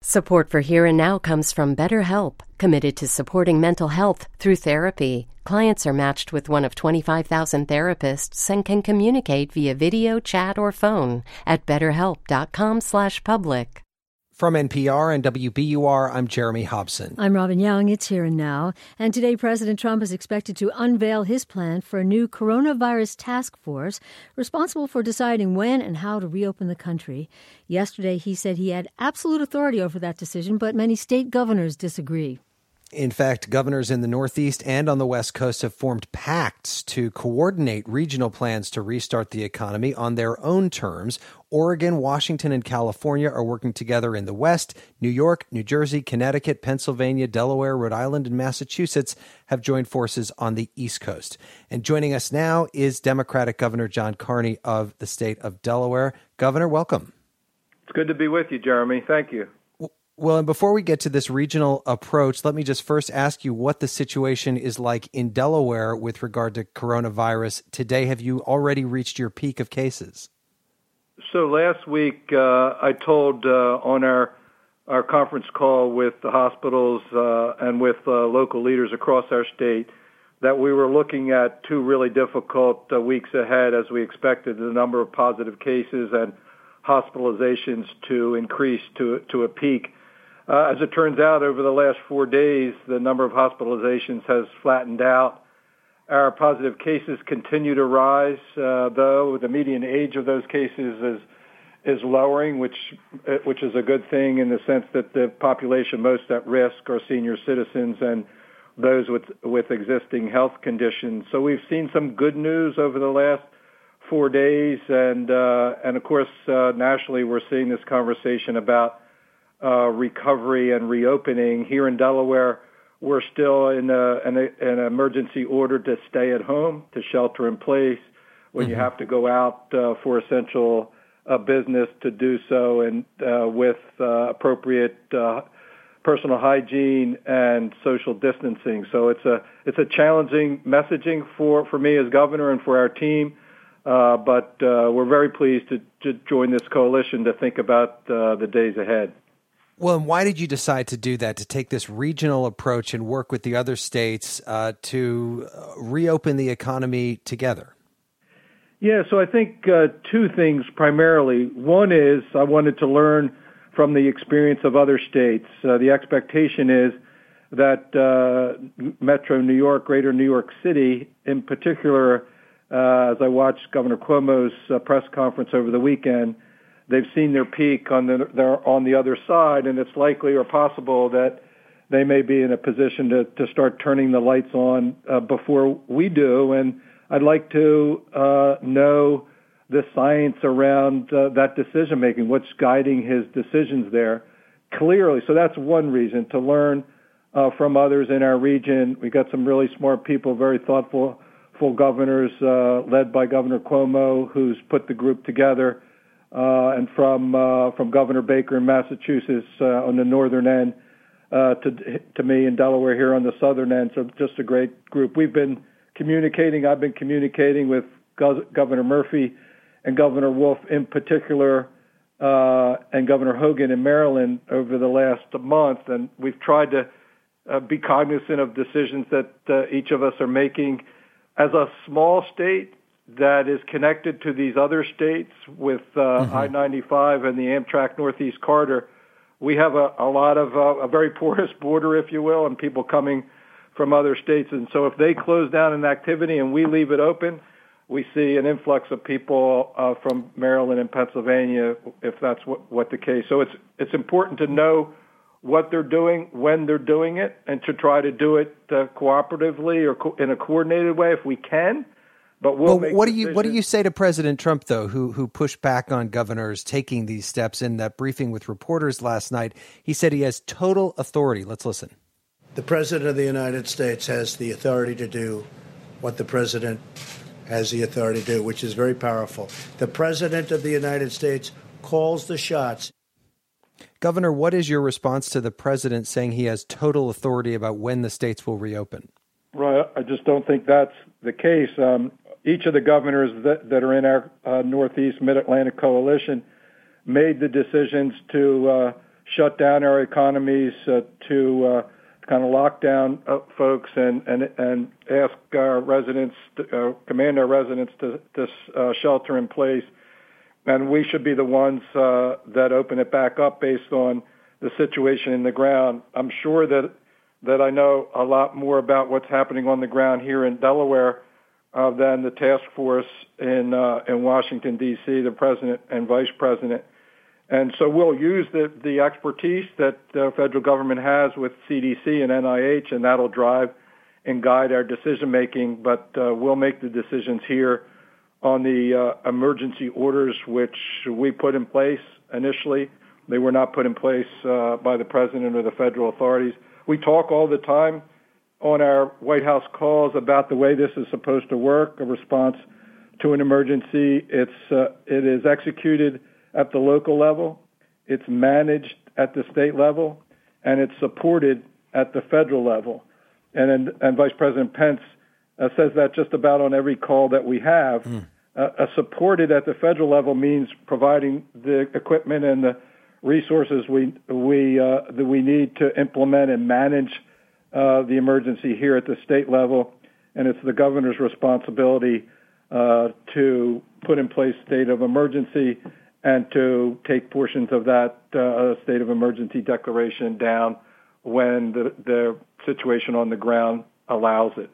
Support for Here and Now comes from BetterHelp, committed to supporting mental health through therapy. Clients are matched with one of 25,000 therapists and can communicate via video, chat, or phone at betterhelp.com/public. From NPR and WBUR, I'm Jeremy Hobson. I'm Robin Young. It's Here and Now. And today, President Trump is expected to unveil his plan for a new coronavirus task force responsible for deciding when and how to reopen the country. Yesterday, he said he had absolute authority over that decision, but many state governors disagree. In fact, governors in the Northeast and on the West Coast have formed pacts to coordinate regional plans to restart the economy on their own terms. Oregon, Washington, and California are working together in the West. New York, New Jersey, Connecticut, Pennsylvania, Delaware, Rhode Island, and Massachusetts have joined forces on the East Coast. And joining us now is Democratic Governor John Carney of the state of Delaware. Governor, welcome. It's good to be with you, Jeremy. Thank you. Well, and before we get to this regional approach, let me just first ask you what the situation is like in Delaware with regard to coronavirus today. Have you already reached your peak of cases? So last week, I told on our conference call with the hospitals and with local leaders across our state that we were looking at two really difficult weeks ahead as we expected the number of positive cases and hospitalizations to increase to a peak. As it turns out, over the last 4 days, the number of hospitalizations has flattened out. Our positive cases continue to rise, though the median age of those cases is lowering, which is a good thing in the sense that the population most at risk are senior citizens and those with existing health conditions. So we've seen some good news over the last 4 days, and of course, nationally, we're seeing this conversation about recovery and reopening. Here in Delaware, we're still in an emergency order to stay at home, to shelter in place. When you have to go out for essential business, to do so and with appropriate personal hygiene and social distancing. So it's a challenging messaging for me as governor and for our team. But we're very pleased to join this coalition to think about the days ahead. Well, and why did you decide to do that, to take this regional approach and work with the other states to reopen the economy together? Yeah, so I think two things primarily. One is I wanted to learn from the experience of other states. The expectation is that Metro New York, Greater New York City, in particular, as I watched Governor Cuomo's press conference over the weekend, they've seen their peak on the other side, and it's likely or possible that they may be in a position to start turning the lights on before we do. And I'd like to know the science around that decision making, what's guiding his decisions there clearly. So that's one reason, to learn from others in our region. We got some really smart people, very thoughtful governors, led by Governor Cuomo, who's put the group together. And from Governor Baker in Massachusetts on the northern end to me in Delaware here on the southern end. So just a great group. We've been communicating. I've been communicating with Governor Murphy and Governor Wolf in particular, and Governor Hogan in Maryland over the last month. And we've tried to be cognizant of decisions that each of us are making. As a small state that is connected to these other states with I-95 and the Amtrak Northeast Corridor, we have a lot of a very porous border, if you will, and people coming from other states. And so if they close down an activity and we leave it open, we see an influx of people from Maryland and Pennsylvania, if that's what the case. So it's important to know what they're doing, when they're doing it, and to try to do it cooperatively or in a coordinated way if we can. But what do you say to President Trump, though, who pushed back on governors taking these steps? In that briefing with reporters last night, he said he has total authority. Let's listen. The President of the United States has the authority to do what the President has the authority to do, which is very powerful. The President of the United States calls the shots. Governor, what is your response to the President saying he has total authority about when the states will reopen? Right. I just don't think that's the case. Each of the governors that are in our Northeast Mid-Atlantic coalition made the decisions to shut down our economies, to kind of lock down folks and ask our residents, command our residents to shelter in place. And we should be the ones that open it back up based on the situation in the ground. I'm sure that I know a lot more about what's happening on the ground here in Delaware than the task force in Washington, D.C., the president and vice president. And so we'll use the expertise that the federal government has with CDC and NIH, and that'll drive and guide our decision-making. But we'll make the decisions here on the emergency orders, which we put in place initially. They were not put in place by the president or the federal authorities. We talk all the time on our White House calls about the way this is supposed to work, a response to an emergency. It is executed at the local level, it's managed at the state level, and it's supported at the federal level. And Vice President Pence says that just about on every call that we have. Supported at the federal level means providing the equipment and the resources that we need to implement and manage the emergency here at the state level, and it's the governor's responsibility to put in place state of emergency and to take portions of that state of emergency declaration down when the situation on the ground allows it.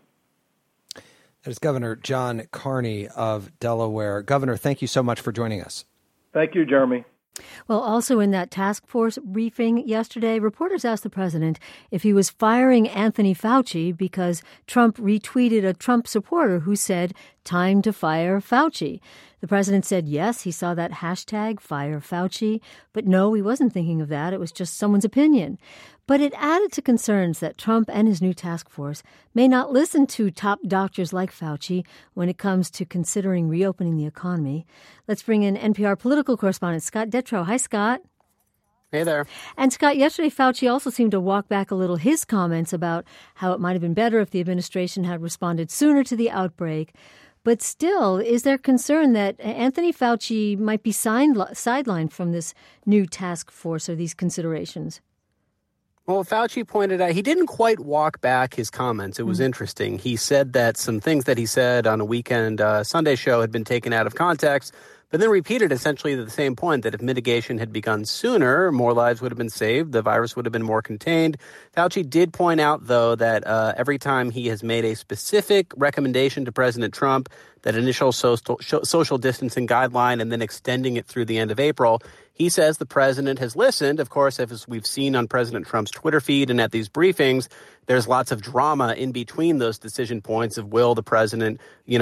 That is Governor John Carney of Delaware. Governor, thank you so much for joining us. Thank you, Jeremy. Well, also in that task force briefing yesterday, reporters asked the president if he was firing Anthony Fauci because Trump retweeted a Trump supporter who said, "Time to fire Fauci." The president said yes, he saw that hashtag, Fire Fauci, but no, he wasn't thinking of that. It was just someone's opinion. But it added to concerns that Trump and his new task force may not listen to top doctors like Fauci when it comes to considering reopening the economy. Let's bring in NPR political correspondent Scott Detrow. Hi, Scott. Hey there. And Scott, yesterday Fauci also seemed to walk back a little his comments about how it might have been better if the administration had responded sooner to the outbreak. But still, is there concern that Anthony Fauci might be sidelined from this new task force or these considerations? Well, Fauci pointed out he didn't quite walk back his comments. It was interesting. He said that some things that he said on a weekend Sunday show had been taken out of context, but then repeated essentially the same point that if mitigation had begun sooner, more lives would have been saved, the virus would have been more contained. Fauci did point out, though, that every time he has made a specific recommendation to President Trump, that initial social distancing guideline and then extending it through the end of April, he says the president has listened. Of course, as we've seen on President Trump's Twitter feed and at these briefings, there's lots of drama in between those decision points of will the president,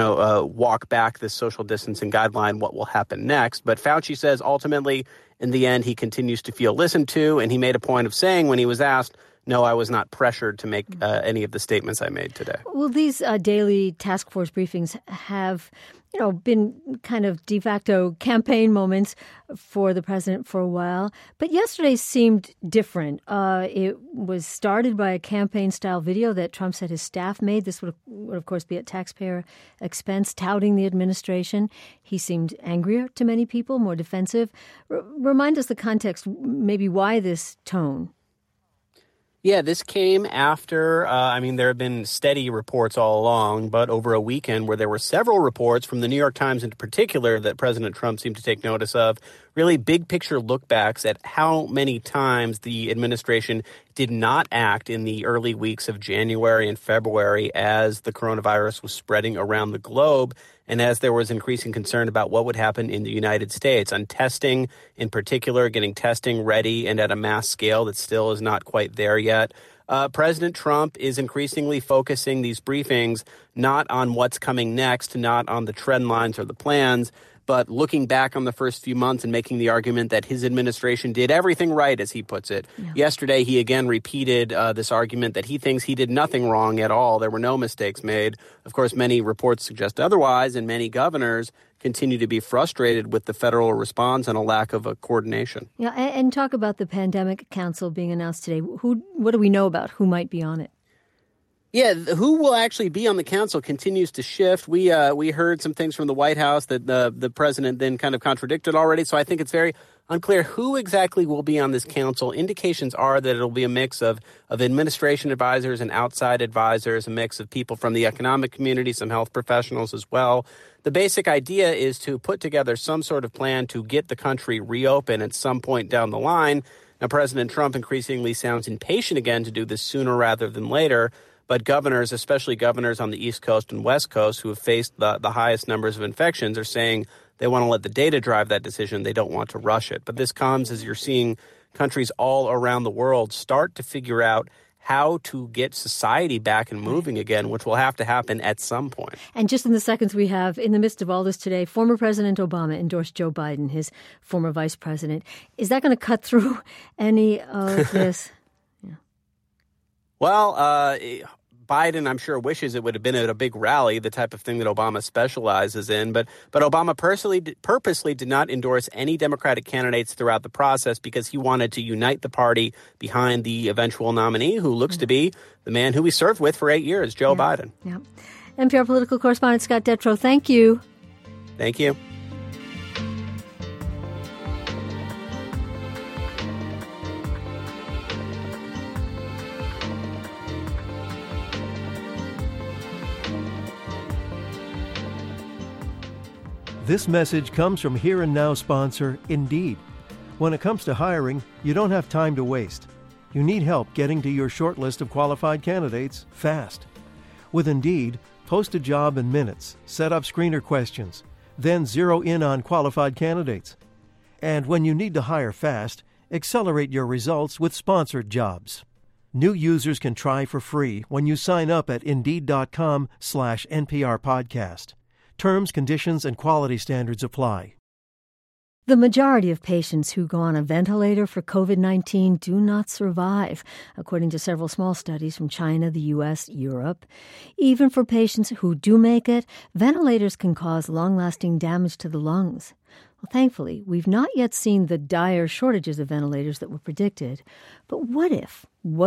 walk back this social distancing guideline, what will happen next. But Fauci says ultimately, in the end, he continues to feel listened to. And he made a point of saying when he was asked, no, I was not pressured to make any of the statements I made today. Well, these daily task force briefings have, been kind of de facto campaign moments for the president for a while. But yesterday seemed different. It was started by a campaign-style video that Trump said his staff made. This would, of course, be at taxpayer expense, touting the administration. He seemed angrier to many people, more defensive. Remind us the context, maybe why this tone. Yeah, this came after, there have been steady reports all along, but over a weekend where there were several reports from the New York Times in particular that President Trump seemed to take notice of, really big picture look backs at how many times the administration did not act in the early weeks of January and February as the coronavirus was spreading around the globe and as there was increasing concern about what would happen in the United States on testing, in particular, getting testing ready and at a mass scale that still is not quite there yet. President Trump is increasingly focusing these briefings not on what's coming next, not on the trend lines or the plans, but looking back on the first few months and making the argument that his administration did everything right, as he puts it. Yeah. Yesterday, he again repeated this argument that he thinks he did nothing wrong at all. There were no mistakes made. Of course, many reports suggest otherwise, and many governors continue to be frustrated with the federal response and a lack of a coordination. Yeah, and talk about the Pandemic Council being announced today. What do we know about who might be on it? Yeah, who will actually be on the council continues to shift. We heard some things from the White House that the president then kind of contradicted already. So I think it's very unclear who exactly will be on this council. Indications are that it'll be a mix of administration advisors and outside advisors, a mix of people from the economic community, some health professionals as well. The basic idea is to put together some sort of plan to get the country reopened at some point down the line. Now, President Trump increasingly sounds impatient again to do this sooner rather than later. But governors, especially governors on the East Coast and West Coast who have faced the highest numbers of infections, are saying they want to let the data drive that decision. They don't want to rush it. But this comes as you're seeing countries all around the world start to figure out how to get society back and moving again, which will have to happen at some point. And just in the seconds we have, in the midst of all this today, former President Obama endorsed Joe Biden, his former vice president. Is that going to cut through any of this? Well, Biden, I'm sure, wishes it would have been at a big rally, the type of thing that Obama specializes in. But Obama purposely did not endorse any Democratic candidates throughout the process because he wanted to unite the party behind the eventual nominee, who looks to be the man who he served with for 8 years, Joe Biden. Yeah. NPR political correspondent Scott Detrow, thank you. Thank you. This message comes from Here and Now sponsor Indeed. When it comes to hiring, you don't have time to waste. You need help getting to your short list of qualified candidates fast. With Indeed, post a job in minutes, set up screener questions, then zero in on qualified candidates. And when you need to hire fast, accelerate your results with sponsored jobs. New users can try for free when you sign up at Indeed.com/NPR podcast. Terms, conditions, and quality standards apply. The majority of patients who go on a ventilator for COVID-19 do not survive, according to several small studies from China, the U.S., Europe. Even for patients who do make it, ventilators can cause long-lasting damage to the lungs. Well, thankfully, we've not yet seen the dire shortages of ventilators that were predicted. But what if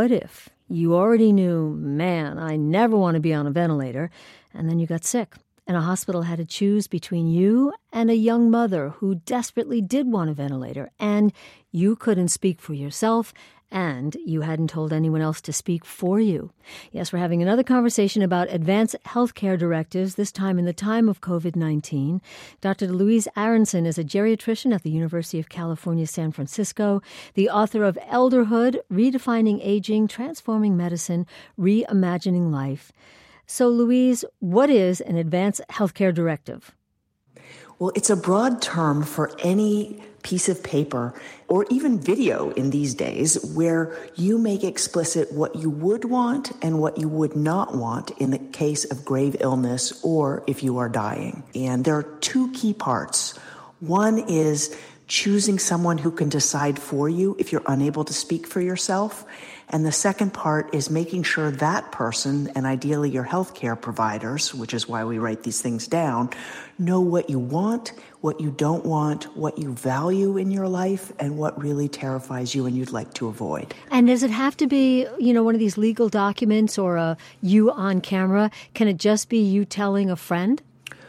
you already knew, man, I never want to be on a ventilator, and then you got sick? And a hospital had to choose between you and a young mother who desperately did want a ventilator, and you couldn't speak for yourself, and you hadn't told anyone else to speak for you. Yes, we're having another conversation about advanced healthcare directives, this time in the time of COVID-19. Dr. Louise Aronson is a geriatrician at the University of California, San Francisco, the author of Elderhood, Redefining Aging, Transforming Medicine, Reimagining Life. So, Louise, what is an advanced healthcare directive? Well, it's a broad term for any piece of paper or even video in these days where you make explicit what you would want and what you would not want in the case of grave illness or if you are dying. And there are two key parts. One is choosing someone who can decide for you if you're unable to speak for yourself. And the second part is making sure that person, and ideally your healthcare providers, which is why we write these things down, know what you want, what you don't want, what you value in your life, and what really terrifies you and you'd like to avoid. And does it have to be, one of these legal documents or you on camera? Can it just be you telling a friend?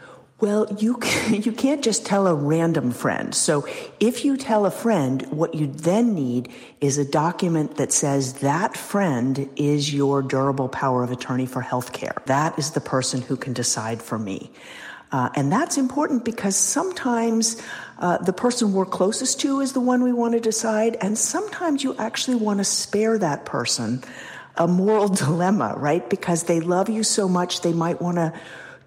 Well, you can't just tell a random friend. So if you tell a friend, what you then need is a document that says that friend is your durable power of attorney for healthcare. That is the person who can decide for me. And that's important because sometimes the person we're closest to is the one we want to decide. And sometimes you actually want to spare that person a moral dilemma, right? Because they love you so much, they might want to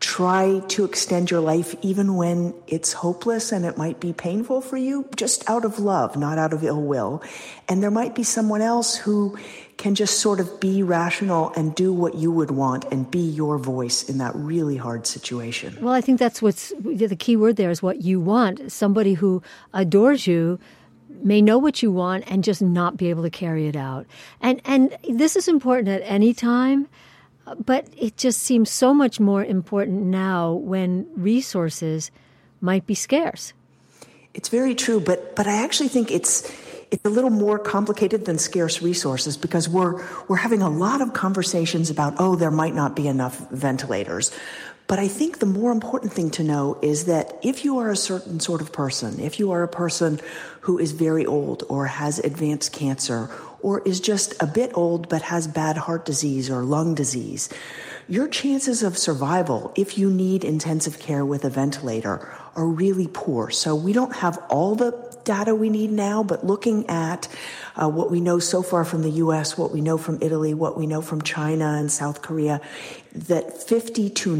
try to extend your life even when it's hopeless and it might be painful for you, just out of love, not out of ill will. And there might be someone else who can just sort of be rational and do what you would want and be your voice in that really hard situation. Well, I think that's what's the key word there is what you want. Somebody who adores you may know what you want and just not be able to carry it out. And this is important at any time. But it just seems so much more important now when resources might be scarce. It's very true, but I actually think it's it's a little more complicated than scarce resources because we're having a lot of conversations about, there might not be enough ventilators. But I think the more important thing to know is that if you are a certain sort of person, if you are a person who is very old or has advanced cancer or is just a bit old but has bad heart disease or lung disease, your chances of survival, if you need intensive care with a ventilator, are really poor. So we don't have all the data we need now, but looking at what we know so far from the U.S., what we know from Italy, what we know from China and South Korea, that 50 to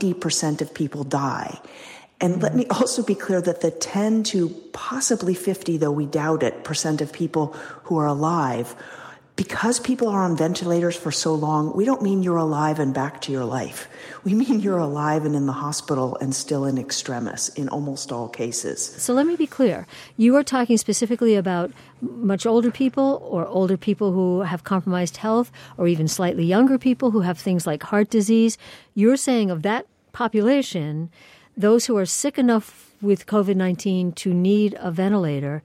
90% of people die. And let me also be clear that the 10 to possibly 50, though we doubt it, % of people who are alive, because people are on ventilators for so long, we don't mean you're alive and back to your life. We mean you're alive and in the hospital and still in extremis in almost all cases. So let me be clear. You are talking specifically about much older people or older people who have compromised health or even slightly younger people who have things like heart disease. You're saying of that population, those who are sick enough with COVID-19 to need a ventilator,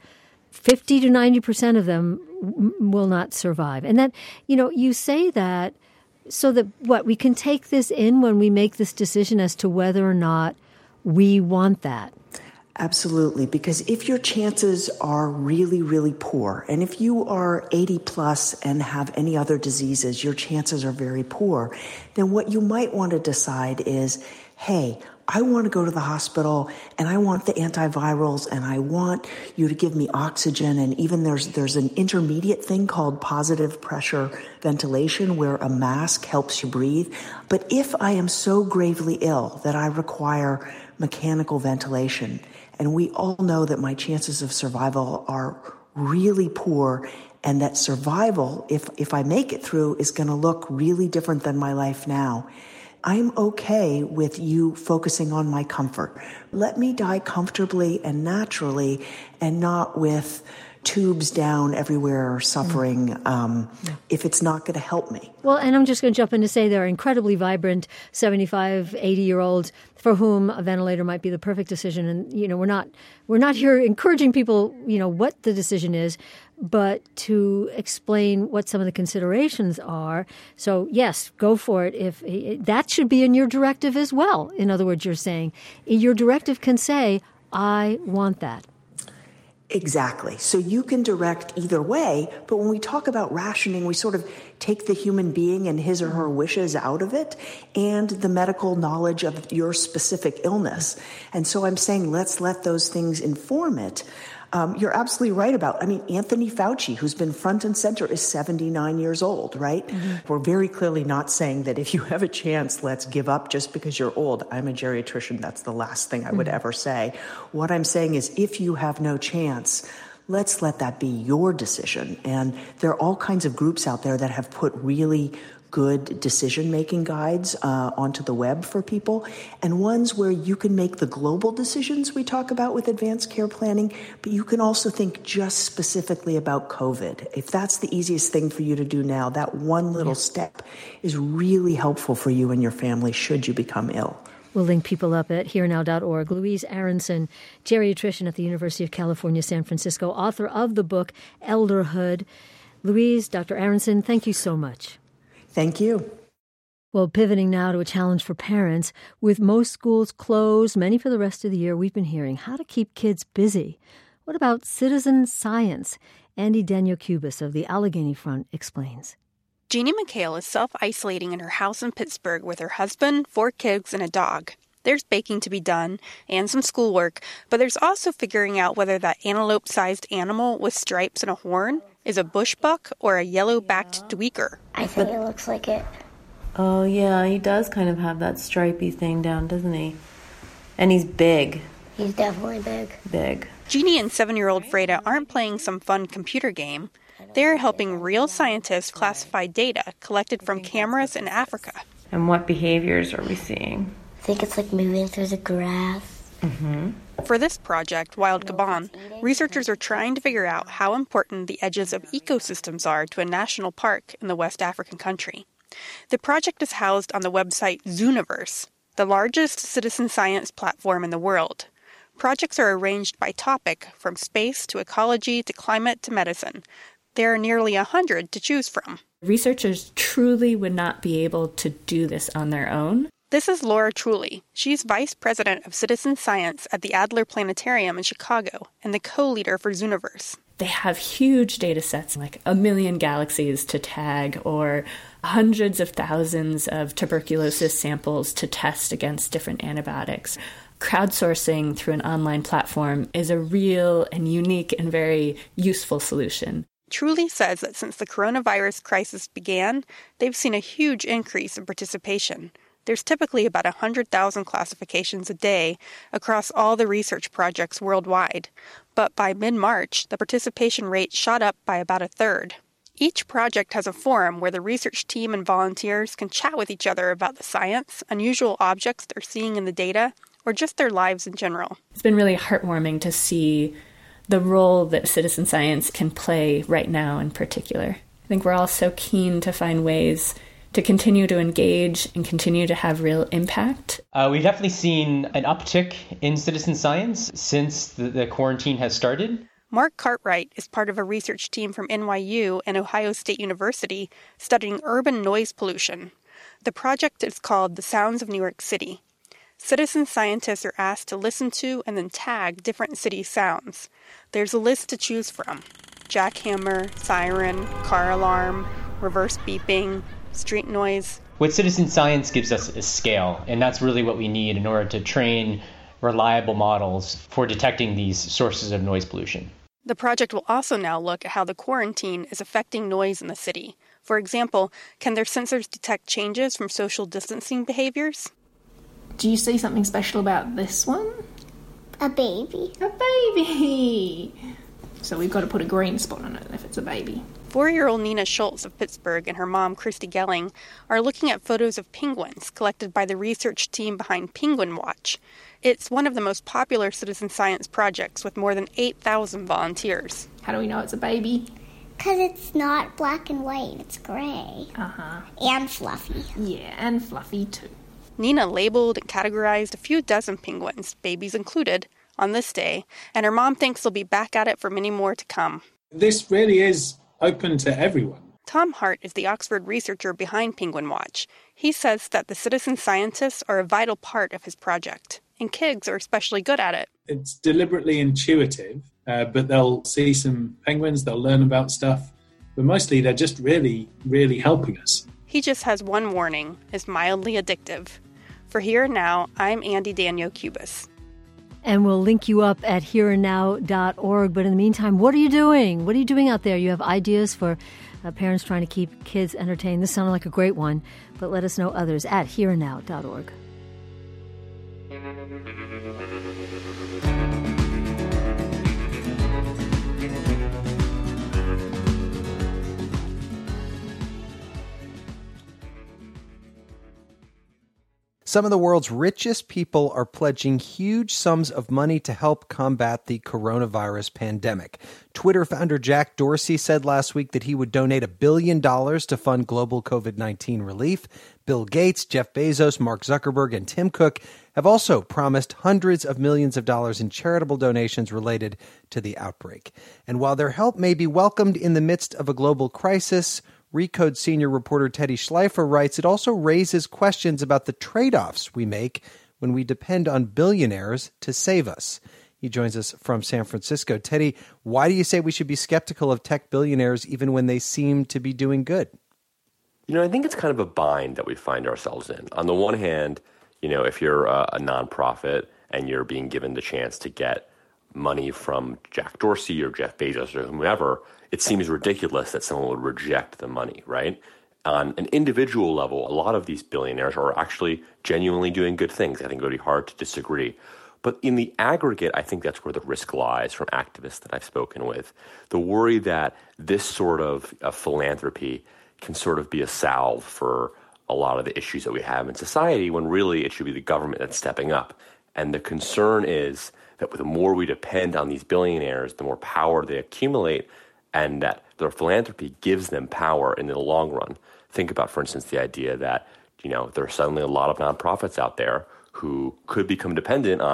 50 to 90% of them will not survive. And that, you say that so that we can take this in when we make this decision as to whether or not we want that. Absolutely, because if your chances are really, really poor, and if you are 80 plus and have any other diseases, your chances are very poor, then what you might want to decide is, hey, I want to go to the hospital and I want the antivirals and I want you to give me oxygen. And even there's an intermediate thing called positive pressure ventilation where a mask helps you breathe. But if I am so gravely ill that I require mechanical ventilation, and we all know that my chances of survival are really poor and that survival, if I make it through, is going to look really different than my life now, I'm okay with you focusing on my comfort. Let me die comfortably and naturally and not with tubes down everywhere or suffering if it's not going to help me. Well, and I'm just going to jump in to say there are incredibly vibrant 75, 80-year-olds for whom a ventilator might be the perfect decision. And, we're not here encouraging people, what the decision is, but to explain what some of the considerations are. So, yes, go for it. If that should be in your directive as well. In other words, you're saying your directive can say, I want that. Exactly. So you can direct either way, but when we talk about rationing, we sort of take the human being and his or her wishes out of it and the medical knowledge of your specific illness. And so I'm saying let's let those things inform it. You're absolutely right about, Anthony Fauci, who's been front and center, is 79 years old, right? Mm-hmm. We're very clearly not saying that if you have a chance, let's give up just because you're old. I'm a geriatrician. That's the last thing I would ever say. What I'm saying is if you have no chance, let's let that be your decision. And there are all kinds of groups out there that have put really good decision-making guides onto the web for people, and ones where you can make the global decisions we talk about with advanced care planning, but you can also think just specifically about COVID. If that's the easiest thing for you to do now, that one little step is really helpful for you and your family should you become ill. We'll link people up at herenow.org. Louise Aronson, geriatrician at the University of California, San Francisco, author of the book Elderhood. Louise, Dr. Aronson, thank you so much. Thank you. Well, pivoting now to a challenge for parents. With most schools closed, many for the rest of the year, we've been hearing how to keep kids busy. What about citizen science? Andy Daniel-Cubis of the Allegheny Front explains. Jeannie McHale is self-isolating in her house in Pittsburgh with her husband, 4 kids, and a dog. There's baking to be done and some schoolwork, but there's also figuring out whether that antelope-sized animal with stripes and a horn is a bushbuck or a yellow-backed duiker. I think it looks like it. Oh, yeah, he does kind of have that stripy thing down, doesn't he? And he's big. He's definitely big. Big. Jeannie and 7-year-old Freda aren't playing some fun computer game. They're helping real scientists classify data collected from cameras in Africa. And what behaviors are we seeing? I think it's like moving through the grass. Mm-hmm. For this project, Wild Gabon, researchers are trying to figure out how important the edges of ecosystems are to a national park in the West African country. The project is housed on the website Zooniverse, the largest citizen science platform in the world. Projects are arranged by topic, from space to ecology to climate to medicine. There are nearly 100 to choose from. Researchers truly would not be able to do this on their own. This is Laura Trulli. She's vice president of citizen science at the Adler Planetarium in Chicago and the co-leader for Zooniverse. They have huge data sets, like 1 million galaxies to tag or hundreds of thousands of tuberculosis samples to test against different antibiotics. Crowdsourcing through an online platform is a real and unique and very useful solution. Trulli says that since the coronavirus crisis began, they've seen a huge increase in participation. There's typically about 100,000 classifications a day across all the research projects worldwide. But by mid-March, the participation rate shot up by about a third. Each project has a forum where the research team and volunteers can chat with each other about the science, unusual objects they're seeing in the data, or just their lives in general. It's been really heartwarming to see the role that citizen science can play right now in particular. I think we're all so keen to find ways to continue to engage and continue to have real impact. We've definitely seen an uptick in citizen science since the quarantine has started. Mark Cartwright is part of a research team from NYU and Ohio State University studying urban noise pollution. The project is called The Sounds of New York City. Citizen scientists are asked to listen to and then tag different city sounds. There's a list to choose from: jackhammer, siren, car alarm, reverse beeping, street noise. What citizen science gives us is scale, and that's really what we need in order to train reliable models for detecting these sources of noise pollution. The project will also now look at how the quarantine is affecting noise in the city. For example, can their sensors detect changes from social distancing behaviors? Do you see something special about this one? A baby. A baby! So we've got to put a green spot on it if it's a baby. 4-year-old Nina Schultz of Pittsburgh and her mom, Christy Gelling, are looking at photos of penguins collected by the research team behind Penguin Watch. It's one of the most popular citizen science projects with more than 8,000 volunteers. How do we know it's a baby? Because it's not black and white, it's gray. Uh-huh. And fluffy. Yeah, and fluffy too. Nina labeled and categorized a few dozen penguins, babies included, on this day, and her mom thinks they'll be back at it for many more to come. This really is open to everyone. Tom Hart is the Oxford researcher behind Penguin Watch. He says that the citizen scientists are a vital part of his project, and kids are especially good at it. It's deliberately intuitive, but they'll see some penguins, they'll learn about stuff, but mostly they're just really, really helping us. He just has one warning: it's mildly addictive. For Here and Now, I'm Andy Daniel-Cubis. And we'll link you up at hereandnow.org. But in the meantime, what are you doing? What are you doing out there? You have ideas for parents trying to keep kids entertained. This sounded like a great one, but let us know others at hereandnow.org. Some of the world's richest people are pledging huge sums of money to help combat the coronavirus pandemic. Twitter founder Jack Dorsey said last week that he would donate $1 billion to fund global COVID-19 relief. Bill Gates, Jeff Bezos, Mark Zuckerberg, and Tim Cook have also promised hundreds of millions of dollars in charitable donations related to the outbreak. And while their help may be welcomed in the midst of a global crisis, Recode senior reporter Teddy Schleifer writes it also raises questions about the trade-offs we make when we depend on billionaires to save us. He joins us from San Francisco. Teddy, why do you say we should be skeptical of tech billionaires even when they seem to be doing good? You know, I think it's kind of a bind that we find ourselves in. On the one hand, you know, if you're a nonprofit and you're being given the chance to get money from Jack Dorsey or Jeff Bezos or whomever, it seems ridiculous that someone would reject the money, right? On an individual level, a lot of these billionaires are actually genuinely doing good things. I think it would be hard to disagree. But in the aggregate, I think that's where the risk lies from activists that I've spoken with. The worry that this sort of philanthropy can sort of be a salve for a lot of the issues that we have in society, when really it should be the government that's stepping up. And the concern is that the more we depend on these billionaires, the more power they accumulate, and that their philanthropy gives them power in the long run. Think about, for instance, the idea that, you know, there are suddenly a lot of nonprofits out there who could become dependent on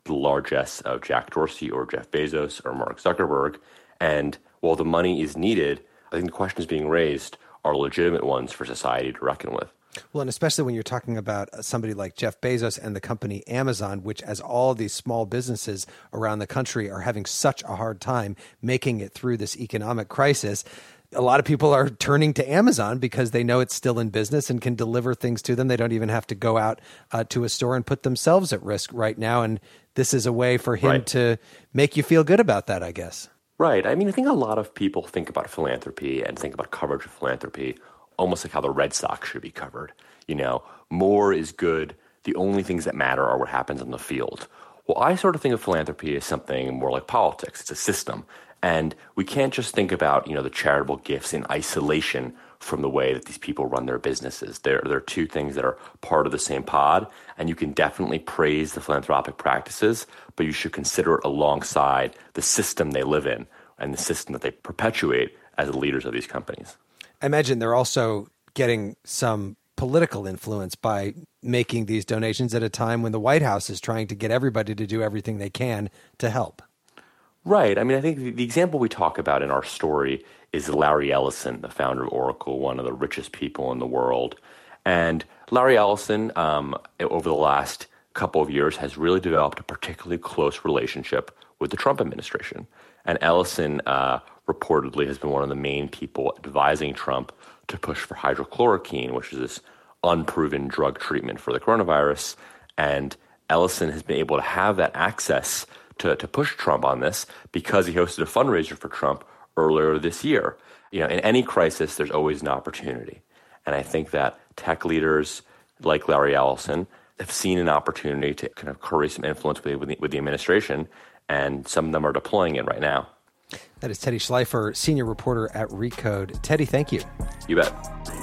the largesse of Jack Dorsey or Jeff Bezos or Mark Zuckerberg. And while the money is needed, I think the questions being raised are legitimate ones for society to reckon with. Well, and especially when you're talking about somebody like Jeff Bezos and the company Amazon, which as all these small businesses around the country are having such a hard time making it through this economic crisis, a lot of people are turning to Amazon because they know it's still in business and can deliver things to them. They don't even have to go out to a store and put themselves at risk right now. And this is a way for him to make you feel good about that, I guess. Right. I mean, I think a lot of people think about philanthropy and think about coverage of philanthropy almost like how the Red Sox should be covered. You know, more is good. The only things that matter are what happens on the field. Well, I sort of think of philanthropy as something more like politics. It's a system. And we can't just think about, you know, the charitable gifts in isolation from the way that these people run their businesses. They're two things that are part of the same pod, and you can definitely praise the philanthropic practices, but you should consider it alongside the system they live in and the system that they perpetuate as the leaders of these companies. I imagine they're also getting some political influence by making these donations at a time when the White House is trying to get everybody to do everything they can to help. Right. I mean, I think the example we talk about in our story is Larry Ellison, the founder of Oracle, one of the richest people in the world. And Larry Ellison, over the last couple of years, has really developed a particularly close relationship with the Trump administration. And Ellison reportedly has been one of the main people advising Trump to push for hydrochloroquine, which is this unproven drug treatment for the coronavirus. And Ellison has been able to have that access to push Trump on this because he hosted a fundraiser for Trump earlier this year. You know, in any crisis, there's always an opportunity. And I think that tech leaders like Larry Ellison have seen an opportunity to kind of curry some influence with the administration, and some of them are deploying it right now. That is Teddy Schleifer, senior reporter at Recode. Teddy, thank you. You bet.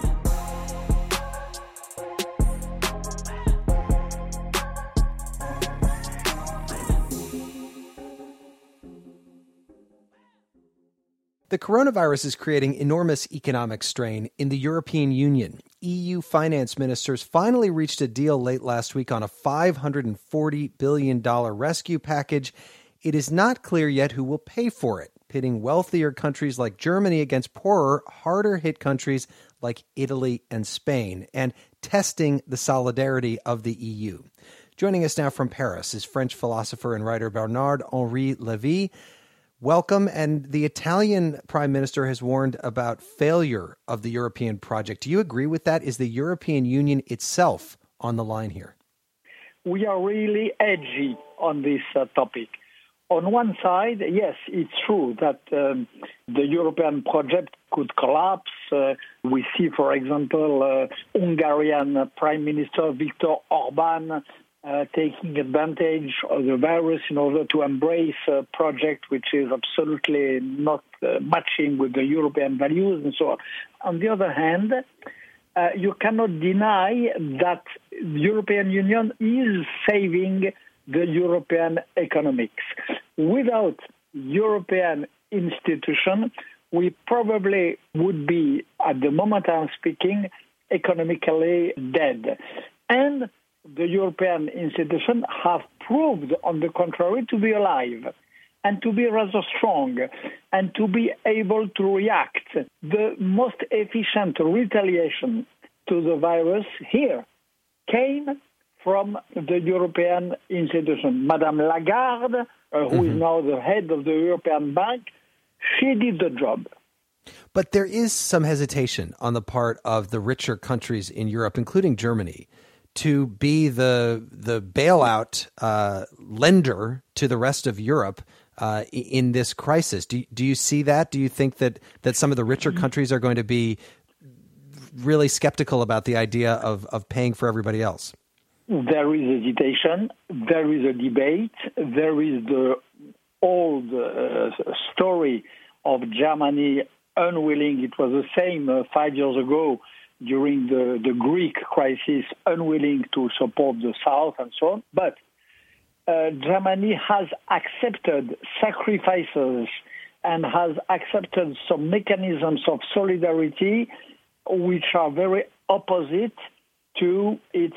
The coronavirus is creating enormous economic strain in the European Union. EU finance ministers finally reached a deal late last week on a $540 billion rescue package. It is not clear yet who will pay for it, pitting wealthier countries like Germany against poorer, harder-hit countries like Italy and Spain, and testing the solidarity of the EU. Joining us now from Paris is French philosopher and writer Bernard-Henri Lévy. Welcome. And the Italian prime minister has warned about failure of the European project. Do you agree with that? Is the European Union itself on the line here? We are really edgy on this topic. On one side, yes, it's true that the European project could collapse. We see, for example, Hungarian Prime Minister Viktor Orban taking advantage of the virus in order to embrace a project which is absolutely not matching with the European values and so on. On the other hand, you cannot deny that the European Union is saving the European economics. Without European institution, we probably would be, at the moment I'm speaking, economically dead. And the European institutions have proved, on the contrary, to be alive and to be rather strong and to be able to react. The most efficient retaliation to the virus here came from the European institution. Madame Lagarde, who is now the head of the European Bank, she did the job. But there is some hesitation on the part of the richer countries in Europe, including Germany, to be the bailout lender to the rest of Europe in this crisis. Do you see that? Do you think that some of the richer countries are going to be really skeptical about the idea of paying for everybody else? There is hesitation. There is a debate. There is the old story of Germany unwilling. It was the same 5 years ago during the Greek crisis, unwilling to support the South and so on. But Germany has accepted sacrifices and has accepted some mechanisms of solidarity which are very opposite to its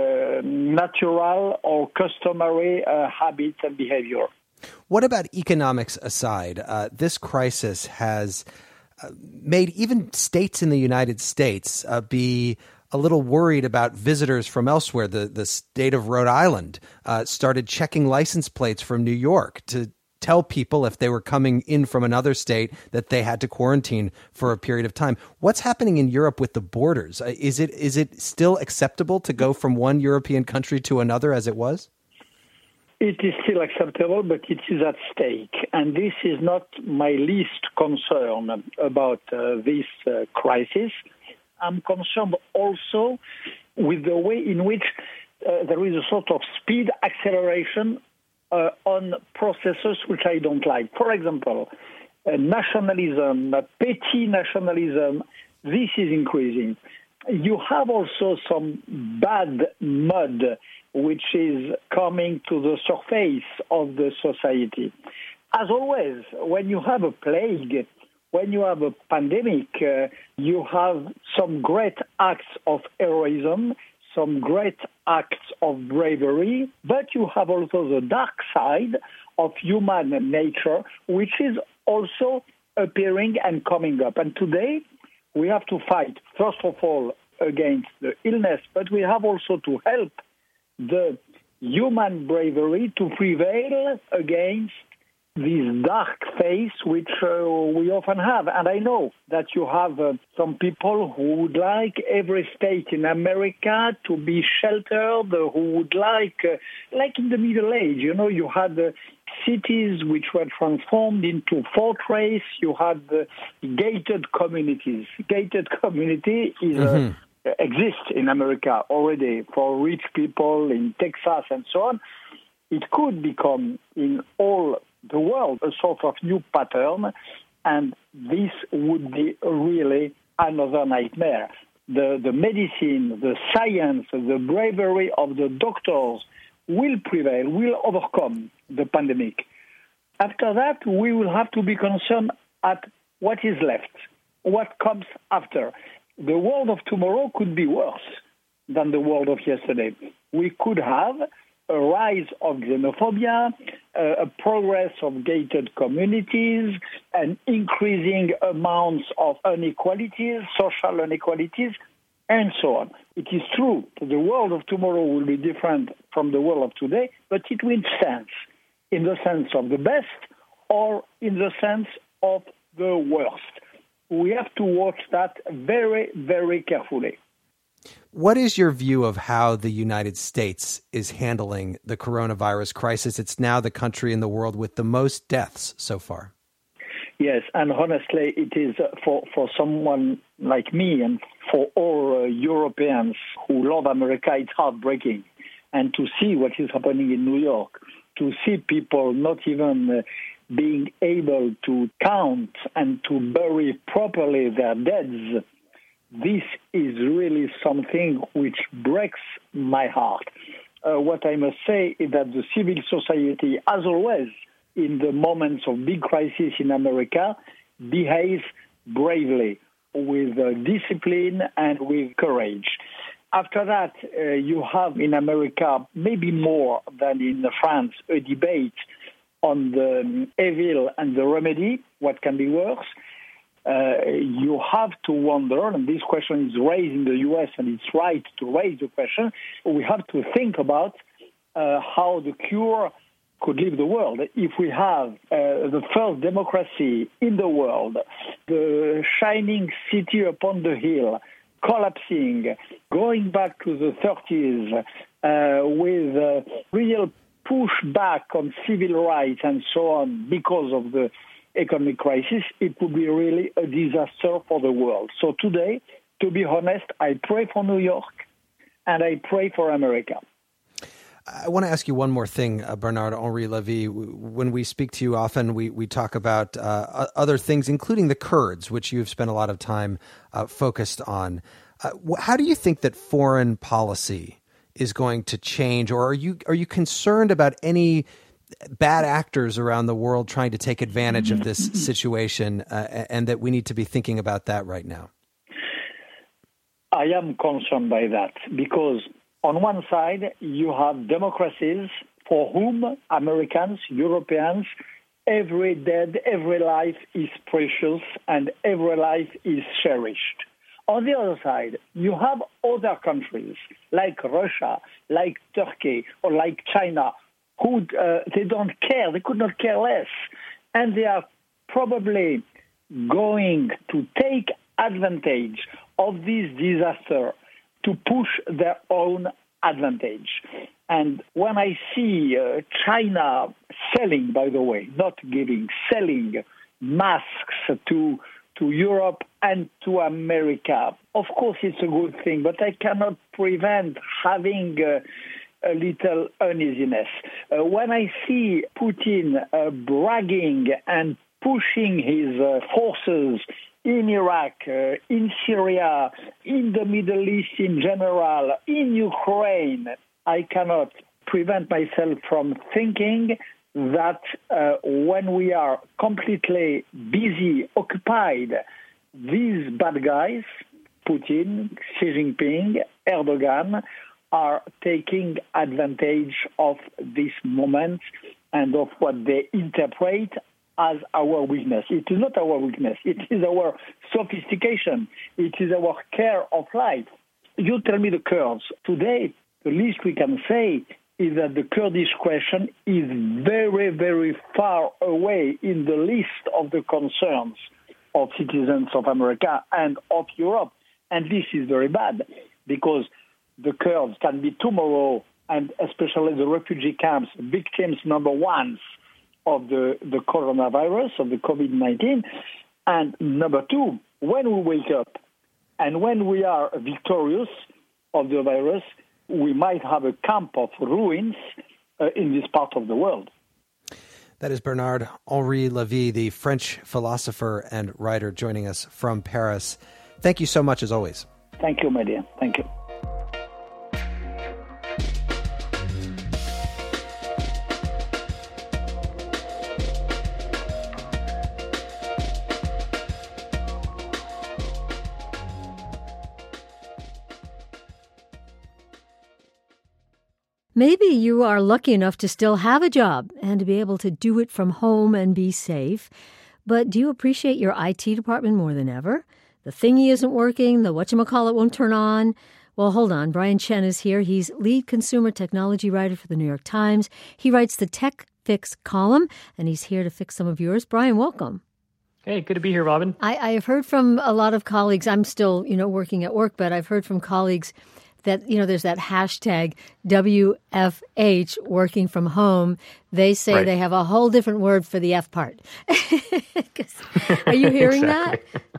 natural or customary habits and behavior. What about economics aside? This crisis has made even states in the United States be a little worried about visitors from elsewhere. The state of Rhode Island started checking license plates from New York to tell people if they were coming in from another state that they had to quarantine for a period of time. What's happening in Europe with the borders? Is it still acceptable to go from one European country to another as it was? It is still acceptable, but it is at stake. And this is not my least concern about this crisis. I'm concerned also with the way in which there is a sort of speed acceleration on processes which I don't like. For example, nationalism, petty nationalism, this is increasing. You have also some bad mud which is coming to the surface of the society. As always, when you have a plague, when you have a pandemic, you have some great acts of heroism, some great acts of bravery, but you have also the dark side of human nature, which is also appearing and coming up. And today, we have to fight, first of all, against the illness, but we have also to help the human bravery to prevail against this dark face which we often have. And I know that you have some people who would like every state in America to be sheltered, who would like in the Middle Age, you had cities which were transformed into fortress, you had gated communities. Gated community is exists in America already for rich people in Texas and so on. It could become in all the world a sort of new pattern, and this would be really another nightmare. The medicine, the science, the bravery of the doctors will prevail, will overcome the pandemic. After that, we will have to be concerned at what is left, what comes after. The world of tomorrow could be worse than the world of yesterday. We could have a rise of xenophobia, a progress of gated communities, an increasing amounts of inequalities, social inequalities, and so on. It is true that the world of tomorrow will be different from the world of today, but it will sense in the sense of the best or in the sense of the worst. We have to watch that very, very carefully. What is your view of how the United States is handling the coronavirus crisis? It's now the country in the world with the most deaths so far. Yes, and honestly, it is for someone like me and for all Europeans who love America, it's heartbreaking. And to see what is happening in New York, to see people not even being able to count and to bury properly their deads, this is really something which breaks my heart. What I must say is that the civil society, as always, in the moments of big crisis in America, behaves bravely, with discipline and with courage. After that, you have in America, maybe more than in France, a debate on the evil and the remedy, what can be worse. You have to wonder, and this question is raised in the U.S., and it's right to raise the question, we have to think about how the cure could leave the world. If we have the first democracy in the world, the shining city upon the hill, collapsing, going back to the 30s, with real pushback on civil rights and so on because of the economic crisis, it would be really a disaster for the world. So today, to be honest, I pray for New York and I pray for America. I want to ask you one more thing, Bernard-Henri Lévy. When we speak to you often, we talk about other things, including the Kurds, which you've spent a lot of time focused on. How do you think that foreign policy is going to change, or are you concerned about any bad actors around the world trying to take advantage of this situation, and that we need to be thinking about that right now? I am concerned by that because on one side, you have democracies for whom Americans, Europeans, every dead, every life is precious and every life is cherished. On the other side, you have other countries like Russia, like Turkey, or like China, who they don't care, they could not care less. And they are probably going to take advantage of this disaster to push their own advantage. And when I see China selling, by the way, not giving, selling masks to Europe and to America, of course it's a good thing, but I cannot prevent having a little uneasiness. When I see Putin bragging and pushing his forces in Iraq, in Syria, in the Middle East in general, in Ukraine, I cannot prevent myself from thinking that when we are completely busy, occupied, these bad guys, Putin, Xi Jinping, Erdogan, are taking advantage of this moment and of what they interpret as our weakness. It is not our weakness. It is our sophistication. It is our care of life. You tell me the Kurds. Today, the least we can say is that the Kurdish question is very, very far away in the list of the concerns of citizens of America and of Europe. And this is very bad because the Kurds can be tomorrow, and especially the refugee camps, victims number ones of the coronavirus, of the COVID-19. And number two, when we wake up and when we are victorious of the virus, we might have a camp of ruins in this part of the world. That is Bernard-Henri Lévy, the French philosopher and writer, joining us from Paris. Thank you so much, as always. Thank you, my dear. Thank you. Maybe you are lucky enough to still have a job and to be able to do it from home and be safe. But do you appreciate your IT department more than ever? The thingy isn't working, the whatchamacallit won't turn on. Well, hold on. Brian Chen is here. He's lead consumer technology writer for the New York Times. He writes the Tech Fix column, and he's here to fix some of yours. Brian, welcome. Hey, good to be here, Robin. I have heard from a lot of colleagues. I'm still, working at work, but I've heard from colleagues that, there's that hashtag WFH, working from home. They say They have a whole different word for the F part. Are you hearing that?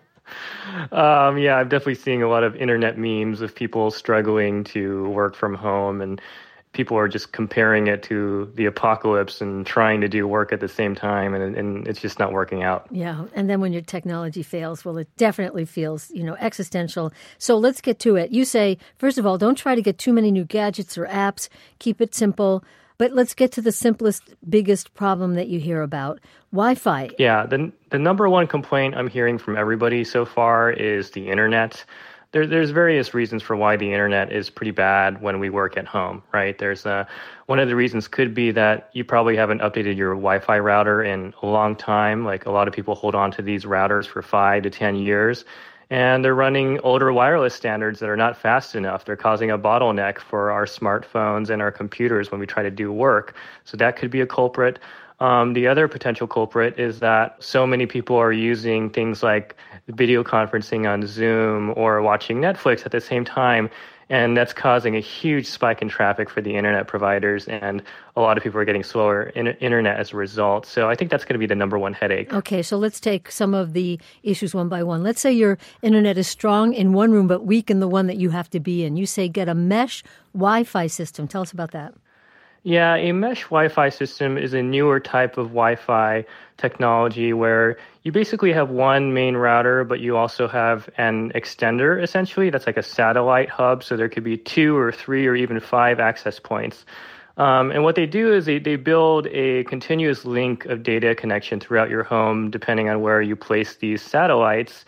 Yeah, I'm definitely seeing a lot of internet memes of people struggling to work from home, and people are just comparing it to the apocalypse and trying to do work at the same time, and it's just not working out. Yeah, and then when your technology fails, well, it definitely feels, existential. So let's get to it. You say, first of all, don't try to get too many new gadgets or apps. Keep it simple. But let's get to the simplest, biggest problem that you hear about, Wi-Fi. Yeah, the number one complaint I'm hearing from everybody so far is the internet. There's various reasons for why the internet is pretty bad when we work at home, right? There's one of the reasons could be that you probably haven't updated your Wi-Fi router in a long time. Like, a lot of people hold on to these routers for 5 to 10 years, and they're running older wireless standards that are not fast enough. They're causing a bottleneck for our smartphones and our computers when we try to do work. So that could be a culprit. The other potential culprit is that so many people are using things like video conferencing on Zoom or watching Netflix at the same time, and that's causing a huge spike in traffic for the internet providers, and a lot of people are getting slower internet as a result. So I think that's going to be the number one headache. Okay, so let's take some of the issues one by one. Let's say your internet is strong in one room but weak in the one that you have to be in. You say get a mesh Wi-Fi system. Tell us about that. Yeah, a mesh Wi-Fi system is a newer type of Wi-Fi technology where you basically have one main router, but you also have an extender, essentially. That's like a satellite hub, so there could be 2 or 3 or even 5 access points. And what they do is they build a continuous link of data connection throughout your home, depending on where you place these satellites.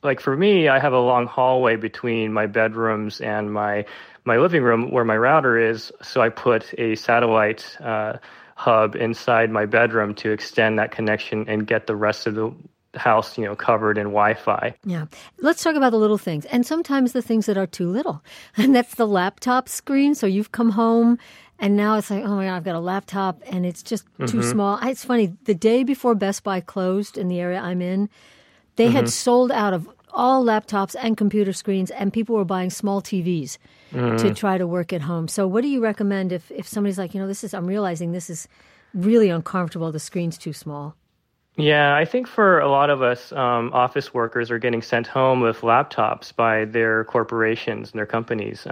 like for me, I have a long hallway between my bedrooms and my living room where my router is. So I put a satellite hub inside my bedroom to extend that connection and get the rest of the house, covered in Wi-Fi. Yeah. Let's talk about the little things. And sometimes the things that are too little. And that's the laptop screen. So you've come home and now it's like, oh my God, I've got a laptop and it's just too small. It's funny. The day before Best Buy closed in the area I'm in, they had sold out of all laptops and computer screens, and people were buying small TVs to try to work at home. So what do you recommend if somebody's like, I'm realizing this is really uncomfortable, the screen's too small? Yeah, I think for a lot of us, office workers are getting sent home with laptops by their corporations and their companies.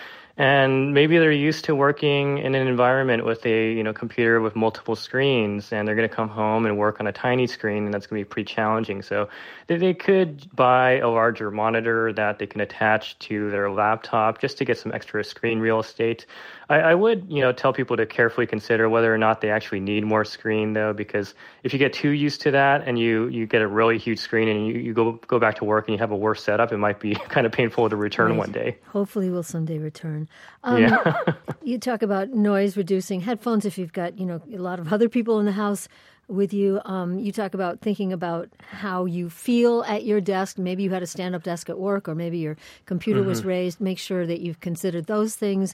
And maybe they're used to working in an environment with a computer with multiple screens, and they're going to come home and work on a tiny screen, and that's going to be pretty challenging. So they could buy a larger monitor that they can attach to their laptop just to get some extra screen real estate. I would tell people to carefully consider whether or not they actually need more screen, though, because if you get too used to that and you get a really huge screen and you go back to work and you have a worse setup, it might be kind of painful to return one day. Hopefully we'll someday return. Yeah. You talk about noise reducing headphones if you've got a lot of other people in the house with you. You talk about thinking about how you feel at your desk. Maybe you had a stand-up desk at work, or maybe your computer was raised. Make sure that you've considered those things.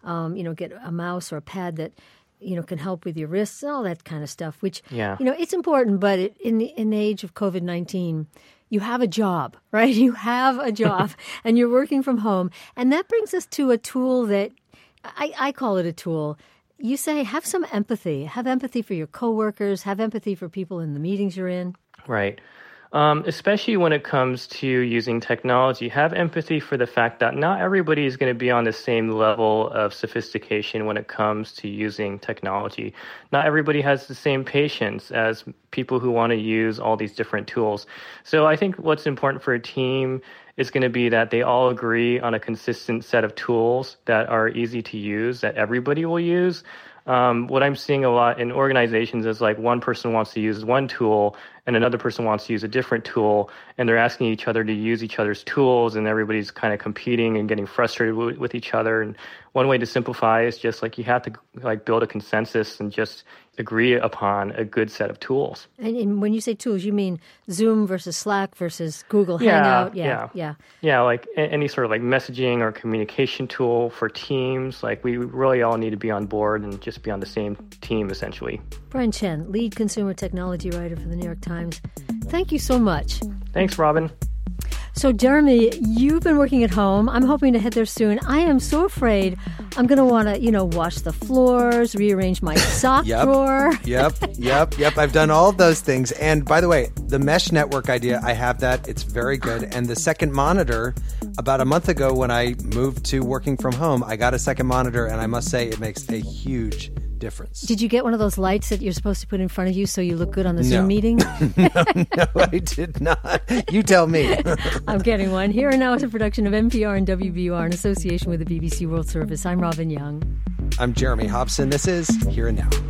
Get a mouse or a pad that can help with your wrists and all that kind of stuff. Which it's important. But in the age of COVID-19, you have a job, right? You have a job, and you're working from home, and that brings us to a tool that I call it a tool. You say have some empathy. Have empathy for your coworkers. Have empathy for people in the meetings you're in. Right. Especially when it comes to using technology, have empathy for the fact that not everybody is going to be on the same level of sophistication when it comes to using technology. Not everybody has the same patience as people who want to use all these different tools. So I think what's important for a team is going to be that they all agree on a consistent set of tools that are easy to use, that everybody will use. What I'm seeing a lot in organizations is like one person wants to use one tool and another person wants to use a different tool, and they're asking each other to use each other's tools, and everybody's kind of competing and getting frustrated with each other. And one way to simplify is just like you have to build a consensus and just agree upon a good set of tools. And when you say tools, you mean Zoom versus Slack versus Google Hangout? Yeah, like any sort of messaging or communication tool for teams. We really all need to be on board and just be on the same team, essentially. Brian Chen, lead consumer technology writer for the New York Times. Thank you so much. Thanks, Robin. So, Jeremy, you've been working at home. I'm hoping to head there soon. I am so afraid I'm going to want to, wash the floors, rearrange my sock drawer. Yep. I've done all of those things. And by the way, the mesh network idea, I have that. It's very good. And the second monitor, about a month ago when I moved to working from home, I got a second monitor, and I must say it makes a huge difference. Did you get one of those lights that you're supposed to put in front of you so you look good on the Zoom meeting? No, I did not. You tell me. I'm getting one. Here and Now is a production of NPR and WBUR in association with the BBC World Service. I'm Robin Young. I'm Jeremy Hobson. This is Here and Now.